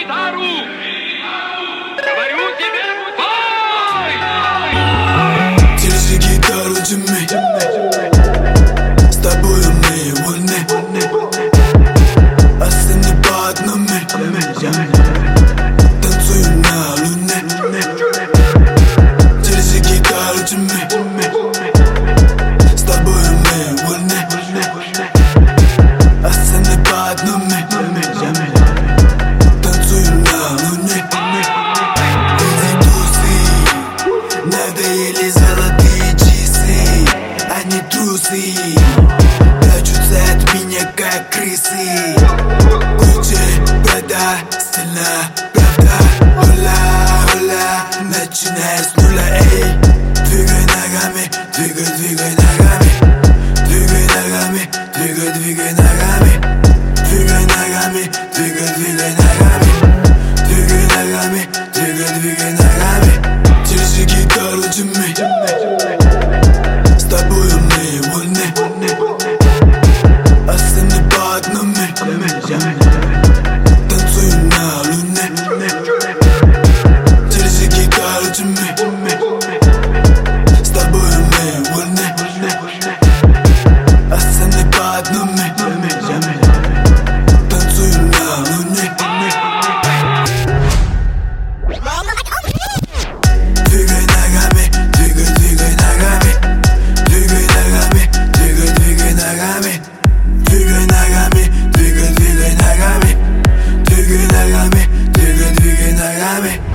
гитару! Говорю тебе, бой! Держи гитару, Джимми. С тобою мы вольны. Остальные под нами. Танцуем на луне. Держи гитару, Джимми. С тобою мы вольны. Остальные под нами. Танцуем на луне. Эти тусы надоели золотые часы. Они трусы, прячутся от меня как крысы. Гуччи, Прада, стильно, правда. Ола, ола, начиная с нуля, эй. Двигай ногами, двигай ногами. Двигай ногами, двигай ногами. Двигай ногами, двигай ногами. Двигай ногами, двигай ногами. Держи гитару, Джимми. С тобою мы вольны. Остальные под нами. Танцуем на луне. Держи гитару, Джимми. С тобою мы вольны. Остальные под нами. Танцуем на луне. Двигай ногами, двигай ногами. Двигай ногами, двигай ногами. Двигай ногами, двигай ногами. Двигай ногами, двигай ногами.